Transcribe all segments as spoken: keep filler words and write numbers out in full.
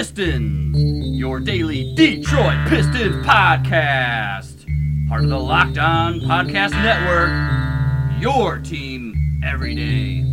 Pistons, your daily Detroit Pistons podcast. Part of the Locked On Podcast Network, your team every day.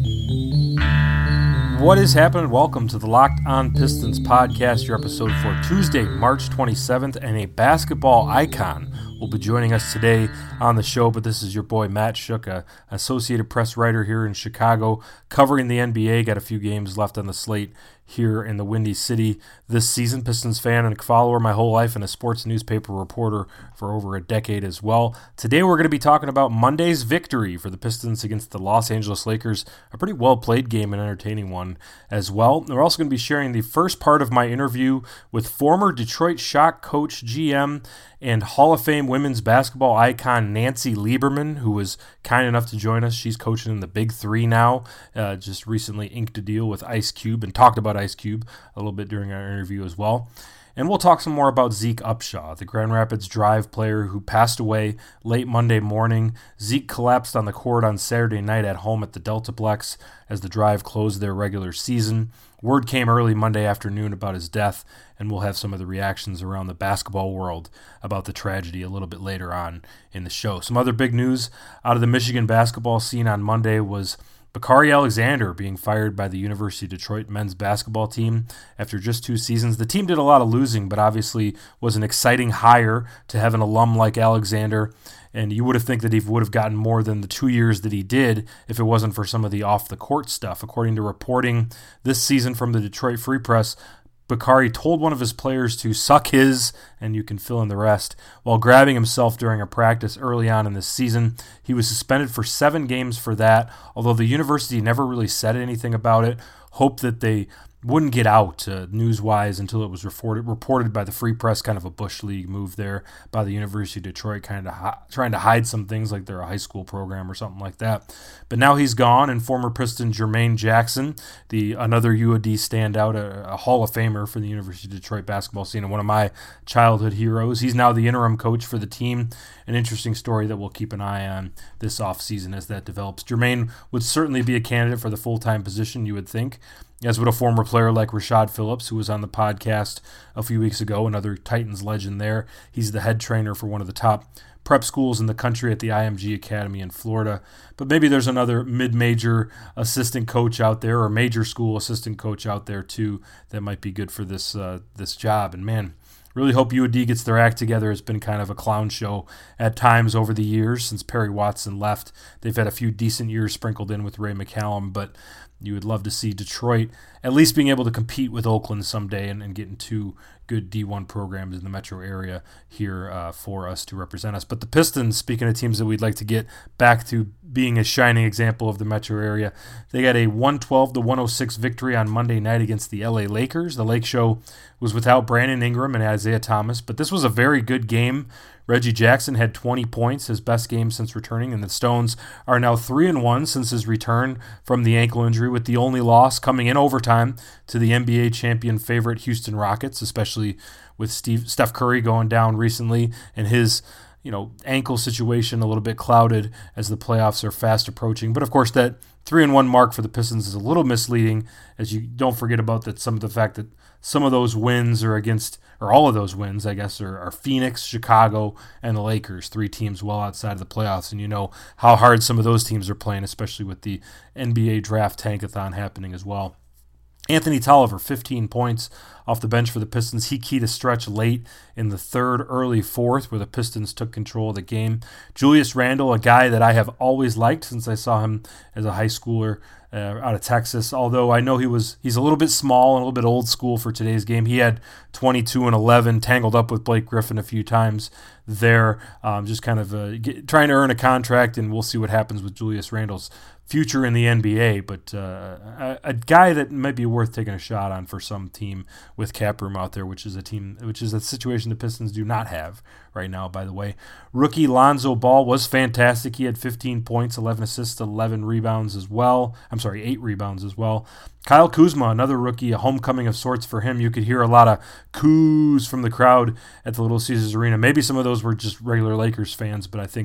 What is happening? Welcome to the Locked On Pistons podcast, your episode for Tuesday, March twenty-seventh, and a basketball icon will be joining us today on the show, but this is your boy Matt Shook, a Associated Press writer here in Chicago, covering the N B A. Got a few games left on the slate here in the Windy City this season. Pistons fan and follower my whole life, and a sports newspaper reporter for over a decade as well. Today we're going to be talking about Monday's victory for the Pistons against the Los Angeles Lakers, a pretty well-played game and entertaining one as well. We're also going to be sharing the first part of my interview with former Detroit Shock coach, G M, and Hall of Fame women's basketball icon Nancy Lieberman, who was kind enough to join us. She's coaching in the Big Three now, uh, just recently inked a deal with Ice Cube and talked about Ice Cube a little bit during our interview as well. And we'll talk some more about Zeke Upshaw, the Grand Rapids Drive player who passed away late Monday morning. Zeke collapsed on the court on Saturday night at home at the Deltaplex as the Drive closed their regular season. Word came early Monday afternoon about his death, and we'll have some of the reactions around the basketball world about the tragedy a little bit later on in the show. Some other big news out of the Michigan basketball scene on Monday was Bakari Alexander being fired by the University of Detroit men's basketball team after just two seasons. The team did a lot of losing, but obviously was an exciting hire to have an alum like Alexander, and you would have think that he would have gotten more than the two years that he did if it wasn't for some of the off-the-court stuff. According to reporting this season from the Detroit Free Press, Bakari told one of his players to suck his, and you can fill in the rest, while grabbing himself during a practice early on in this season. He was suspended for seven games for that, although the university never really said anything about it. Hope that they wouldn't get out uh, news-wise until it was reported, reported by the Free Press, kind of a Bush League move there by the University of Detroit, kind of hi- trying to hide some things like they're a high school program or something like that. But now he's gone, and former Piston Jermaine Jackson, the another U of D standout, a, a Hall of Famer for the University of Detroit basketball scene, and one of my childhood heroes. He's now the interim coach for the team. An interesting story that we'll keep an eye on this offseason as that develops. Jermaine would certainly be a candidate for the full-time position, you would think, as would a former player like Rashad Phillips, who was on the podcast a few weeks ago, another Titans legend there. He's the head trainer for one of the top prep schools in the country at the I M G Academy in Florida. But maybe there's another mid-major assistant coach out there, or major school assistant coach out there too, that might be good for this uh, this job. And man, really hope U of D gets their act together. It's been kind of a clown show at times over the years since Perry Watson left. They've had a few decent years sprinkled in with Ray McCallum, but you would love to see Detroit at least being able to compete with Oakland someday and, and getting two good D one programs in the metro area here uh, for us to represent us. But the Pistons, speaking of teams that we'd like to get back to being a shining example of the metro area, they got a one twelve to one oh six victory on Monday night against the L A Lakers. The Lake Show was without Brandon Ingram and Isaiah Thomas, but this was a very good game. Reggie Jackson had twenty points, his best game since returning, and the Stones are now three and one since his return from the ankle injury, with the only loss coming in overtime to the N B A champion favorite Houston Rockets, especially with Steve, Steph Curry going down recently and his you know, ankle situation a little bit clouded as the playoffs are fast approaching. But of course, that three and one mark for the Pistons is a little misleading, as you don't forget about that some of the fact that some of those wins are against, or all of those wins, I guess, are, are Phoenix, Chicago, and the Lakers, three teams well outside of the playoffs. And you know how hard some of those teams are playing, especially with the N B A draft tankathon happening as well. Anthony Tolliver, fifteen points off the bench for the Pistons. He keyed a stretch late in the third, early fourth, where the Pistons took control of the game. Julius Randle, a guy that I have always liked since I saw him as a high schooler uh, out of Texas, although I know he was he's a little bit small and a little bit old school for today's game. He had twenty-two and eleven, tangled up with Blake Griffin a few times there, um, just kind of uh, get, trying to earn a contract, and we'll see what happens with Julius Randle's future in the N B A, but uh, a, a guy that might be worth taking a shot on for some team with cap room out there, which is a team, which is a situation the Pistons do not have right now, by the way. Rookie Lonzo Ball was fantastic. He had fifteen points, eleven assists, eleven rebounds as well. I'm sorry, eight rebounds as well. Kyle Kuzma, another rookie, a homecoming of sorts for him. You could hear a lot of coos from the crowd at the Little Caesars Arena. Maybe some of those were just regular Lakers fans, but I think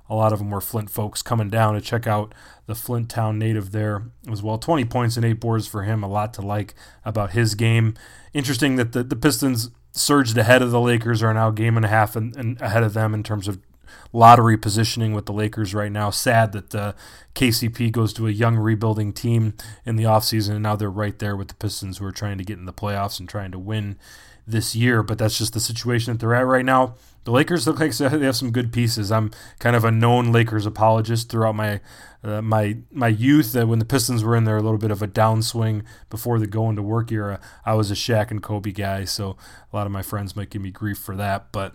a lot of them were Flint folks coming down to check out the Flint town native there as well. twenty points and eight boards for him, a lot to like about his game. Interesting that the, the Pistons surged ahead of the Lakers, are now a game and a half and, and ahead of them in terms of lottery positioning with the Lakers right now. Sad that uh, K C P goes to a young rebuilding team in the offseason, and now they're right there with the Pistons, who are trying to get in the playoffs and trying to win this year. But that's just the situation that they're at right now. The Lakers look like they have some good pieces. I'm kind of a known Lakers apologist throughout my uh, my my youth. That when the Pistons were in there, a little bit of a downswing before the going to work era, I was a Shaq and Kobe guy, so a lot of my friends might give me grief for that. But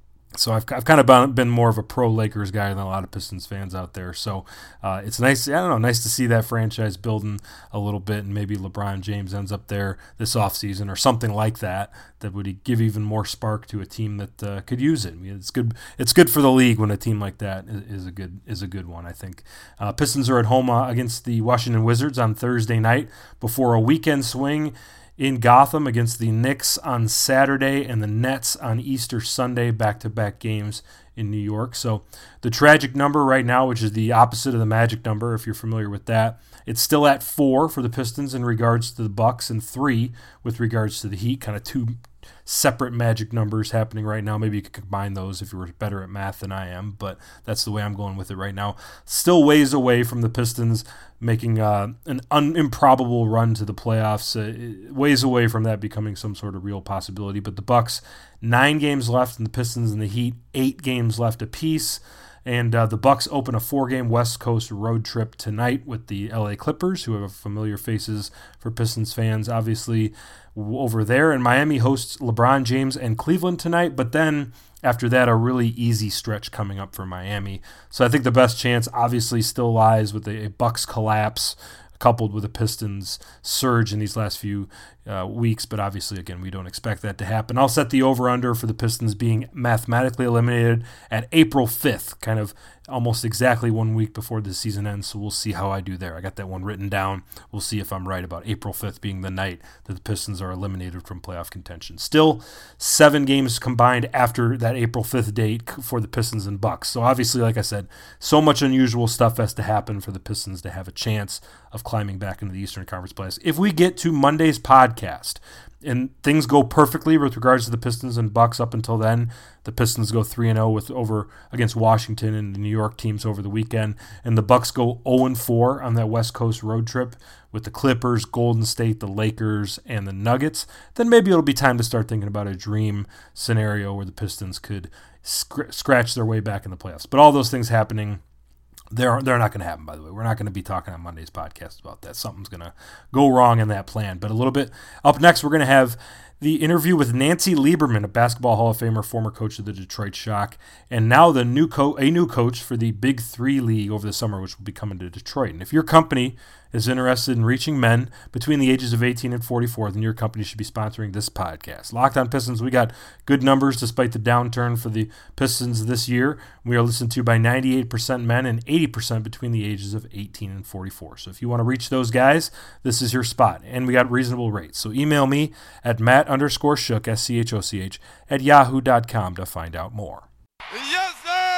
So I've I've kind of been more of a pro Lakers guy than a lot of Pistons fans out there. So uh, it's nice, I don't know, nice to see that franchise building a little bit, and maybe LeBron James ends up there this offseason or something like that, that would give even more spark to a team that uh, could use it. I mean, it's good. It's good for the league when a team like that is, is a good is a good one, I think. Uh, Pistons are at home uh, against the Washington Wizards on Thursday night before a weekend swing in Gotham against the Knicks on Saturday and the Nets on Easter Sunday, back-to-back games in New York. So the tragic number right now, which is the opposite of the magic number, if you're familiar with that, it's still at four for the Pistons in regards to the Bucks and three with regards to the Heat, kind of two separate magic numbers happening right now. Maybe you could combine those if you were better at math than I am, but that's the way I'm going with it right now. Still ways away from the Pistons making uh, an un- improbable run to the playoffs, uh, ways away from that becoming some sort of real possibility. But the Bucks, nine games left, and the Pistons and the Heat, eight games left apiece. And uh, the Bucks open a four-game West Coast road trip tonight with the L A Clippers, who have familiar faces for Pistons fans, obviously, over there. And Miami hosts LeBron James and Cleveland tonight. But then after that, a really easy stretch coming up for Miami. So I think the best chance, obviously, still lies with a, a Bucks collapse coupled with a Pistons surge in these last few uh, weeks. But obviously, again, we don't expect that to happen. I'll set the over-under for the Pistons being mathematically eliminated at April fifth, kind of almost exactly one week before the season ends. So we'll see how I do there. I got that one written down. We'll see if I'm right about April fifth being the night that the Pistons are eliminated from playoff contention. Still seven games combined after that April fifth date for the Pistons and Bucks. So obviously, like I said, so much unusual stuff has to happen for the Pistons to have a chance of climbing back into the Eastern Conference playoffs. If we get to Monday's podcast and things go perfectly with regards to the Pistons and Bucks up until then, the Pistons go three and oh with over against Washington and the New York teams over the weekend, and the Bucks go oh and four on that West Coast road trip with the Clippers, Golden State, the Lakers, and the Nuggets, then maybe it'll be time to start thinking about a dream scenario where the Pistons could sc- scratch their way back in the playoffs. But all those things happening, They're, they're not going to happen, by the way. We're not going to be talking on Monday's podcast about that. Something's going to go wrong in that plan. But a little bit up next, we're going to have the interview with Nancy Lieberman, a Basketball Hall of Famer, former coach of the Detroit Shock, and now the new co- a new coach for the Big Three League over the summer, which will be coming to Detroit. And if your company is interested in reaching men between the ages of eighteen and forty-four, then your company should be sponsoring this podcast. Locked on Pistons, we got good numbers despite the downturn for the Pistons this year. We are listened to by ninety-eight percent men and eighty percent between the ages of eighteen and forty-four. So if you want to reach those guys, this is your spot. And we got reasonable rates. So email me at Matt underscore Schoch, S C H O C H, at yahoo dot com to find out more. Yes,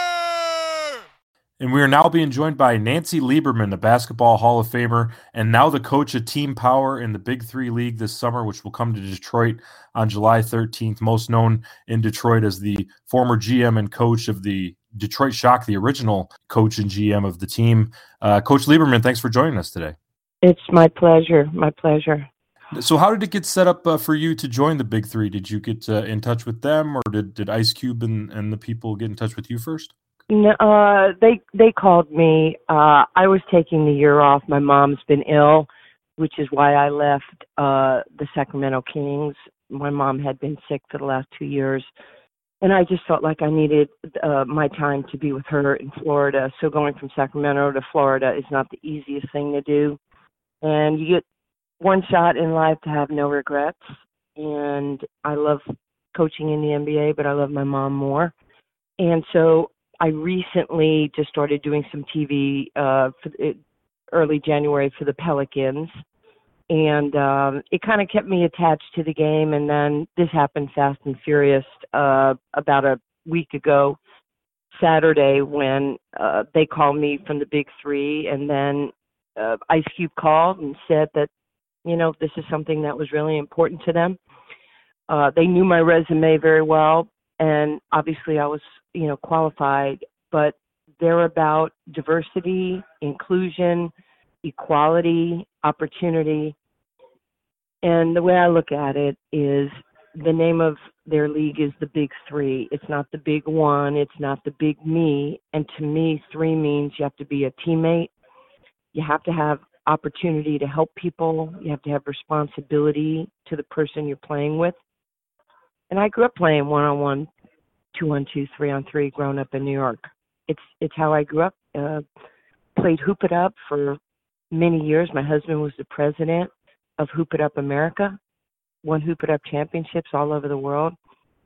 sir! And we are now being joined by Nancy Lieberman, the Basketball Hall of Famer, and now the coach of Team Power in the Big Three League this summer, which will come to Detroit on July thirteenth, most known in Detroit as the former G M and coach of the Detroit Shock, the original coach and G M of the team. Uh, Coach Lieberman, thanks for joining us today. It's my pleasure, my pleasure. So how did it get set up uh, for you to join the Big Three? Did you get uh, in touch with them, or did, did Ice Cube and, and the people get in touch with you first? No, uh, they they called me. Uh, I was taking the year off. My mom's been ill, which is why I left uh, the Sacramento Kings. My mom had been sick for the last two years, and I just felt like I needed uh, my time to be with her in Florida. So going from Sacramento to Florida is not the easiest thing to do, and you get one shot in life to have no regrets. And I love coaching in the N B A, but I love my mom more. And so I recently just started doing some T V uh, for the, early January for the Pelicans. And um, it kind of kept me attached to the game. And then this happened fast and furious uh, about a week ago. Saturday when uh, they called me from the Big Three, and then uh, Ice Cube called and said that, you know, this is something that was really important to them. Uh, they knew my resume very well, and obviously I was, you know, qualified, but they're about diversity, inclusion, equality, opportunity. And the way I look at it is the name of their league is the Big Three. It's not the Big One. It's not the Big Me. And to me, three means you have to be a teammate. You have to have opportunity to help people. You have to have responsibility to the person you're playing with. And I grew up playing one-on-one, two-on-two, three-on-three, growing up in New York. It's it's how I grew up. Uh, played Hoop It Up for many years. My husband was the president of Hoop It Up America, won Hoop It Up championships all over the world.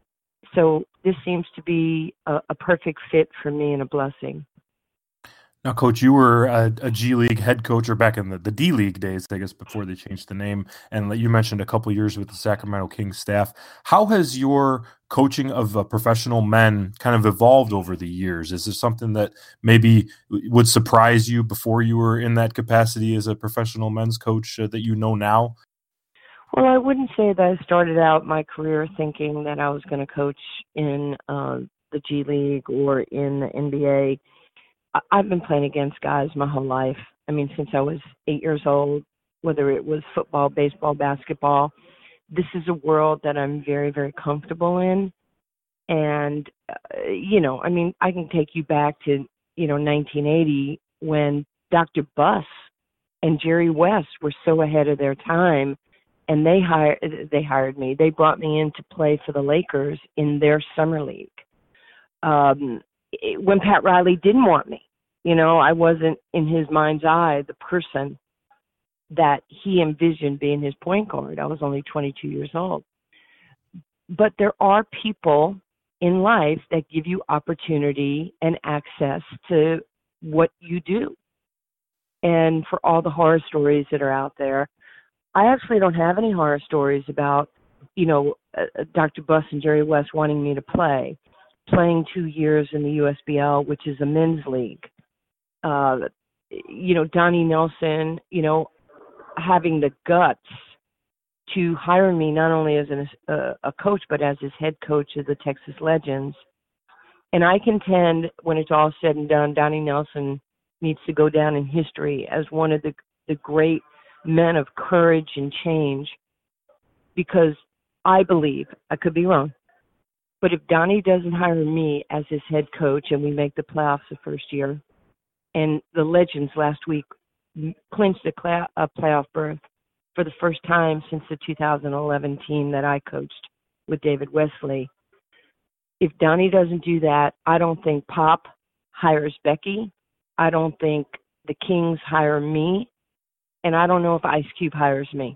So this seems to be a, a perfect fit for me and a blessing. Now, Coach, you were a, a G League head coach, or back in the, the D League days, I guess, before they changed the name. And you mentioned a couple years with the Sacramento Kings staff. How has your coaching of uh, professional men kind of evolved over the years? Is this something that maybe would surprise you before you were in that capacity as a professional men's coach uh, that you know now? Well, I wouldn't say that I started out my career thinking that I was going to coach in uh, the G League or in the N B A. I've been playing against guys my whole life. I mean, since I was eight years old, whether it was football, baseball, basketball. This is a world that I'm very, very comfortable in. And, uh, you know, I mean, I can take you back to, you know, nineteen eighty when Doctor Buss and Jerry West were so ahead of their time, and they hired, they hired me. They brought me in to play for the Lakers in their summer league. Um, it, when Pat Riley didn't want me, you know, I wasn't in his mind's eye the person that he envisioned being his point guard. I was only twenty-two years old. But there are people in life that give you opportunity and access to what you do. And for all the horror stories that are out there, I actually don't have any horror stories about, you know, uh, Doctor Buss and Jerry West wanting me to play, playing two years in the U S B L, which is a men's league. Uh, you know, Donnie Nelson, you know, having the guts to hire me not only as an, uh, a coach, but as his head coach of the Texas Legends. And I contend, when it's all said and done, Donnie Nelson needs to go down in history as one of the, the great men of courage and change, because I believe, I could be wrong, but if Donnie doesn't hire me as his head coach and we make the playoffs the first year, and the Legends last week clinched a, cl- a playoff berth for the first time since the two thousand eleven team that I coached with David Wesley. If Donnie doesn't do that, I don't think Pop hires Becky. I don't think the Kings hire me. And I don't know if Ice Cube hires me.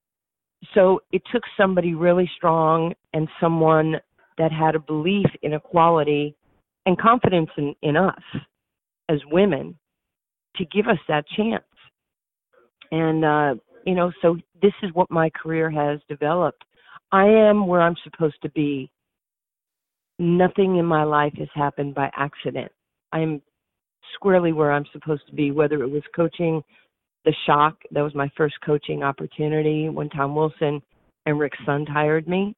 So it took somebody really strong and someone that had a belief in equality and confidence in, in us as women to give us that chance. And, uh, you know, so this is what my career has developed. I am where I'm supposed to be. Nothing in my life has happened by accident. I'm squarely where I'm supposed to be, whether it was coaching the Shock. That was my first coaching opportunity when Tom Wilson and Rick Sund hired me.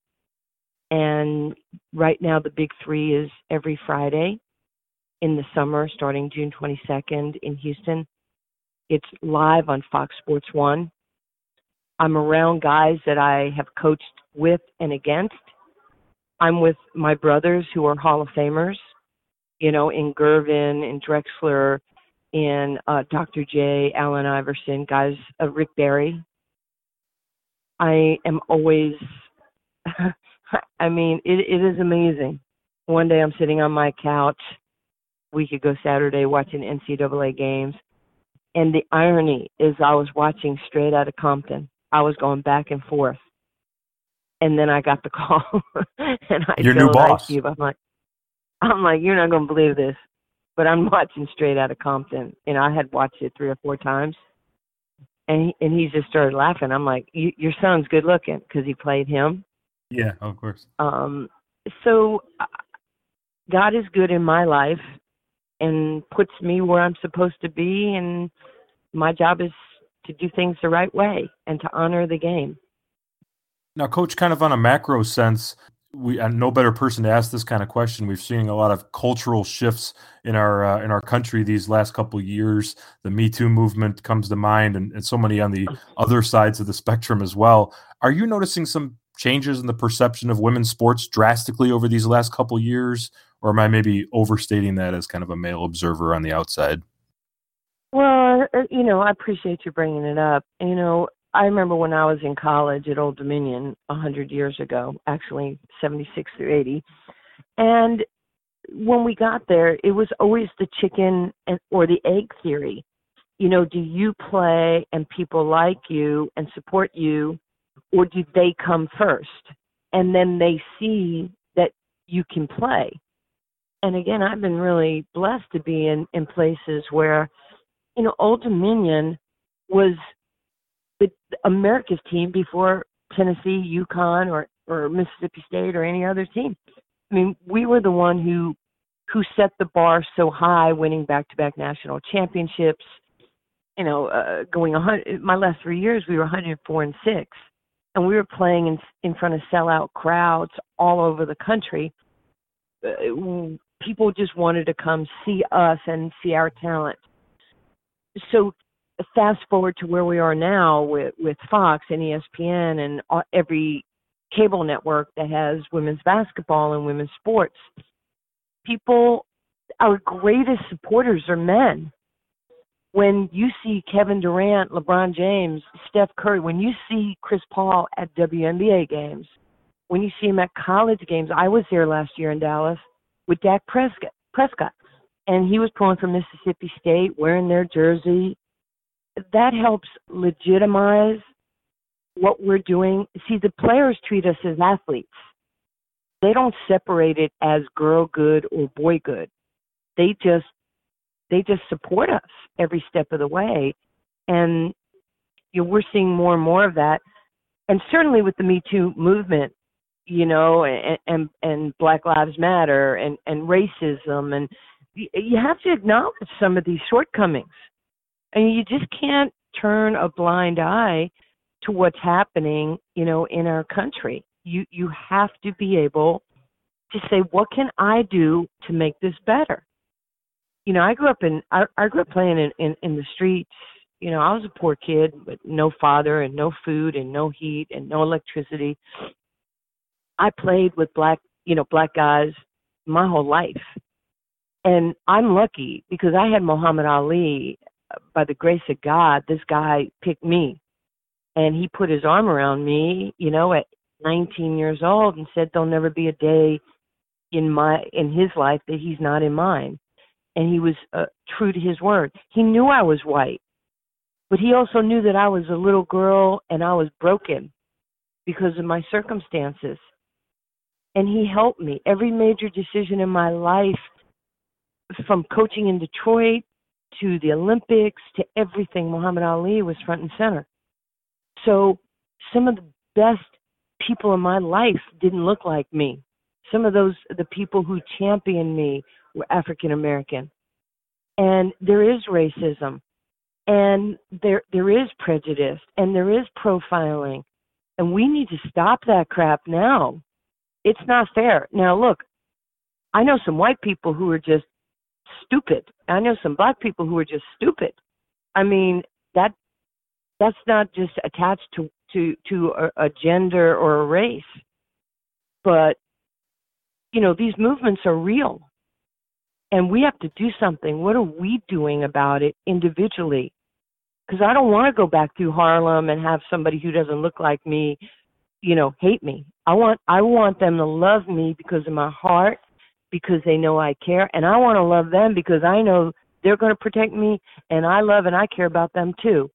And right now the Big Three is every Friday in the summer, starting June twenty-second in Houston. It's live on Fox Sports one. I'm around guys that I have coached with and against. I'm with my brothers who are Hall of Famers, you know, in Gervin, in Drexler, in uh, Doctor J, Allen Iverson, guys, uh, Rick Barry. I am always, I mean, it, it is amazing. One day I'm sitting on my couch, week ago Saturday, watching N C double A games. And the irony is I was watching Straight Outta Compton. I was going back and forth. And then I got the call. and I Your new boss. Cube. I'm like, I'm like, you're not going to believe this. But I'm watching Straight Outta Compton. And I had watched it three or four times. And he, and he just started laughing. I'm like, your son's good looking, because he played him. Yeah, of course. Um, so uh, God is good in my life and puts me where I'm supposed to be, and my job is to do things the right way and to honor the game. Now, Coach, kind of on a macro sense, we I'm no better person to ask this kind of question. We've seen a lot of cultural shifts in our uh, in our country these last couple of years. The Me Too movement comes to mind, and, and so many on the other sides of the spectrum as well. Are you noticing some changes in the perception of women's sports drastically over these last couple of years, or am I maybe overstating that as kind of a male observer on the outside? Well, you know, I appreciate you bringing it up. You know, I remember when I was in college at Old Dominion a hundred years ago, actually seventy-six through eighty, and when we got there, it was always the chicken and, or the egg theory. You know, do you play and people like you and support you, or do they come first? And then they see that you can play. And again, I've been really blessed to be in, in places where, you know, Old Dominion was the America's team before Tennessee, UConn, or, or Mississippi State or any other team. I mean, we were the one who who set the bar so high, winning back-to-back national championships. You know, uh, going one hundred, my last three years, we were one hundred four and six, and we were playing in in front of sellout crowds all over the country. Uh, people just wanted to come see us and see our talent. So fast forward to where we are now with, with Fox and E S P N and every cable network that has women's basketball and women's sports. People, our greatest supporters are men. When you see Kevin Durant, LeBron James, Steph Curry, when you see Chris Paul at W N B A games, when you see him at college games, I was there last year in Dallas with Dak Prescott, Prescott, and he was pulling from Mississippi State, wearing their jersey. That helps legitimize what we're doing. See, the players treat us as athletes. They don't separate it as girl good or boy good. They just they just support us every step of the way. And you know, we're seeing more and more of that. And certainly with the Me Too movement, you know, and and, and Black Lives Matter and, and racism, and you have to acknowledge some of these shortcomings. I mean, you just can't turn a blind eye to what's happening, you know, in our country. You you have to be able to say, what can I do to make this better? You know, I grew up in I, I grew up playing in, in, in the streets. You know, I was a poor kid with no father and no food and no heat and no electricity. I played with black, you know, black guys my whole life. And I'm lucky because I had Muhammad Ali. By the grace of God, this guy picked me, and he put his arm around me, you know, at nineteen years old, and said, "There'll never be a day in my in his life that he's not in mine." And he was uh, true to his word. He knew I was white, but he also knew that I was a little girl and I was broken because of my circumstances. And he helped me. Every major decision in my life, from coaching in Detroit to the Olympics, to everything, Muhammad Ali was front and center. So some of the best people in my life didn't look like me. Some of those, the people who championed me were African American. And there is racism, and there there is prejudice, and there is profiling. And we need to stop that crap now. It's not fair. Now, look, I know some white people who are just stupid. I know some black people who are just stupid. I mean, that that's not just attached to to to a, a gender or a race. But you know, these movements are real, and we have to do something. What are we doing about it individually? Because I don't want to go back through Harlem and have somebody who doesn't look like me, you know, hate me. I want I want them to love me because of my heart, because they know I care, and I want to love them because I know they're going to protect me, and I love and I care about them too.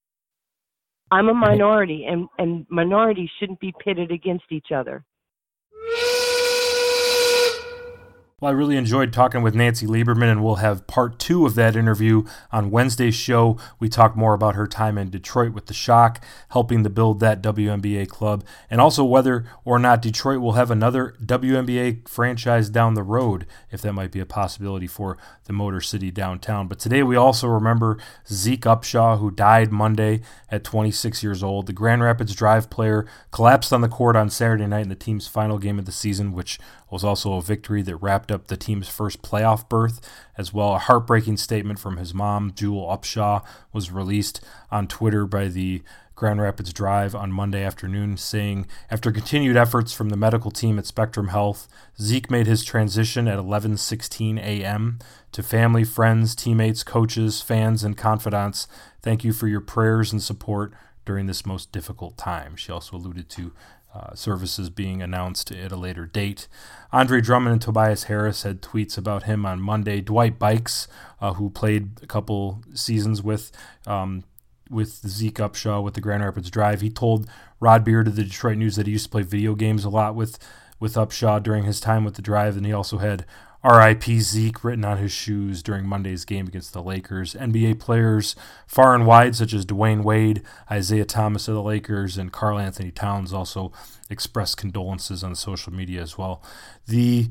I'm a minority, and, and minorities shouldn't be pitted against each other. Well, I really enjoyed talking with Nancy Lieberman, and we'll have part two of that interview on Wednesday's show. We talk more about her time in Detroit with the Shock, helping to build that W N B A club, and also whether or not Detroit will have another W N B A franchise down the road, if that might be a possibility for the Motor City downtown. But today we also remember Zeke Upshaw, who died Monday at twenty-six years old. The Grand Rapids Drive player collapsed on the court on Saturday night in the team's final game of the season, which was also a victory that wrapped up the team's first playoff berth. As well, a heartbreaking statement from his mom, Jewel Upshaw, was released on Twitter by the Grand Rapids Drive on Monday afternoon, saying, after continued efforts from the medical team at Spectrum Health, Zeke made his transition at eleven sixteen a.m. To family, friends, teammates, coaches, fans, and confidants, thank you for your prayers and support during this most difficult time. She also alluded to Uh, services being announced at a later date. Andre Drummond and Tobias Harris had tweets about him on Monday. Dwight Bikes, uh, who played a couple seasons with um, with Zeke Upshaw with the Grand Rapids Drive, he told Rod Beard of the Detroit News that he used to play video games a lot with, with Upshaw during his time with the Drive, and he also had R I P Zeke written on his shoes during Monday's game against the Lakers. N B A players far and wide, such as Dwayne Wade, Isaiah Thomas of the Lakers, and Karl Anthony Towns also expressed condolences on social media as well. The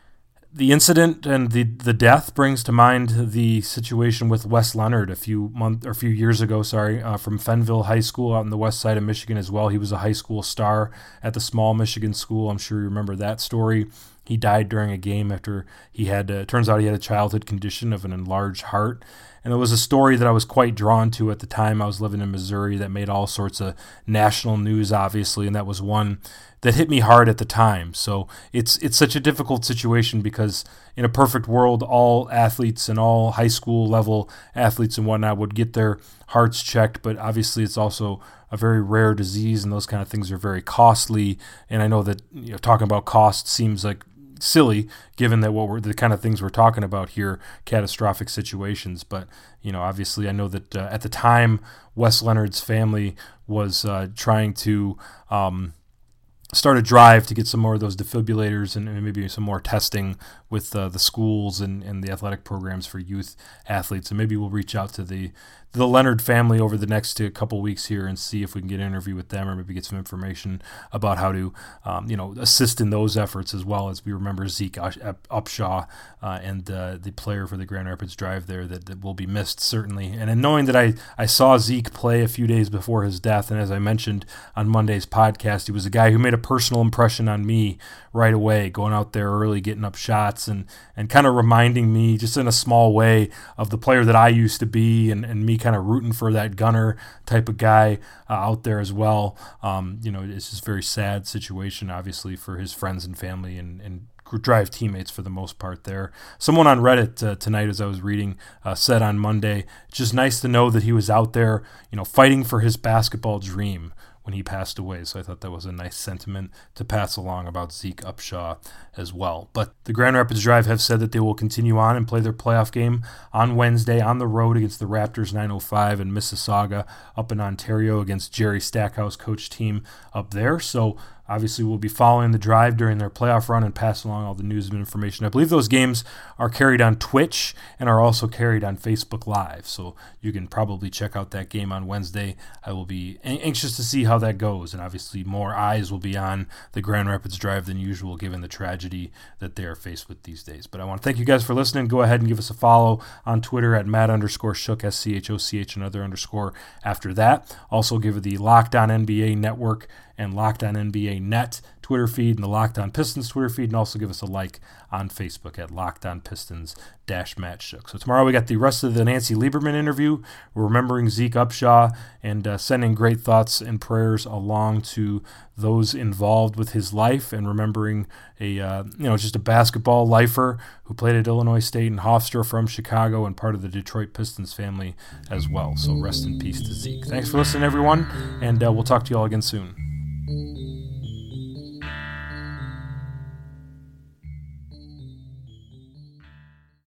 the incident and the, the death brings to mind the situation with Wes Leonard a few month or a few years ago, sorry, uh, from Fenville High School out on the west side of Michigan as well. He was a high school star at the small Michigan school. I'm sure you remember that story. He died during a game after he had, uh, turns out he had a childhood condition of an enlarged heart. And it was a story that I was quite drawn to at the time. I was living in Missouri that made all sorts of national news, obviously, and that was one that hit me hard at the time. So it's it's such a difficult situation because in a perfect world, all athletes and all high school level athletes and whatnot would get their hearts checked, but obviously it's also a very rare disease, and those kind of things are very costly. And I know that, you know, talking about cost seems like silly given that what we're the kind of things we're talking about here, catastrophic situations. But, you know, obviously I know that uh, at the time Wes Leonard's family was uh, trying to um, start a drive to get some more of those defibrillators and, and maybe some more testing with uh, the schools and, and the athletic programs for youth athletes. And maybe we'll reach out to the the Leonard family over the next uh, couple weeks here and see if we can get an interview with them or maybe get some information about how to, um, you know, assist in those efforts, as well as we remember Zeke Upshaw uh, and uh, the player for the Grand Rapids Drive there that, that will be missed, certainly. And in knowing that I, I saw Zeke play a few days before his death, and as I mentioned on Monday's podcast, he was a guy who made a personal impression on me right away, going out there early, getting up shots, and, and kind of reminding me just in a small way of the player that I used to be, and, and me kind of rooting for that gunner type of guy uh, out there as well. Um, you know, it's just a very sad situation, obviously, for his friends and family and, and Drive teammates for the most part there. Someone on Reddit uh, tonight, as I was reading, uh, said on Monday, it's just nice to know that he was out there, you know, fighting for his basketball dream when he passed away. So I thought that was a nice sentiment to pass along about Zeke Upshaw as well. But the Grand Rapids Drive have said that they will continue on and play their playoff game on Wednesday on the road against the Raptors nine oh five in Mississauga up in Ontario against Jerry Stackhouse coach team up there. So obviously we'll be following the Drive during their playoff run and passing along all the news and information. I believe those games are carried on Twitch and are also carried on Facebook Live. So you can probably check out that game on Wednesday. I will be anxious to see how that goes. And obviously more eyes will be on the Grand Rapids Drive than usual given the tragedy that they are faced with these days. But I want to thank you guys for listening. Go ahead and give us a follow on Twitter at Matt underscore Shook, S C H O C H, another underscore after that. Also give the Locked On N B A Network and Locked On N B A Net Twitter feed and the Locked On Pistons Twitter feed, and also give us a like on Facebook at Locked On Pistons dash Matt Shook. So tomorrow we got the rest of the Nancy Lieberman interview. We're remembering Zeke Upshaw and uh, sending great thoughts and prayers along to those involved with his life, and remembering a uh, you know just a basketball lifer who played at Illinois State, and Hofstra from Chicago and part of the Detroit Pistons family as well. So rest in peace to Zeke. Thanks for listening, everyone, and uh, we'll talk to you all again soon.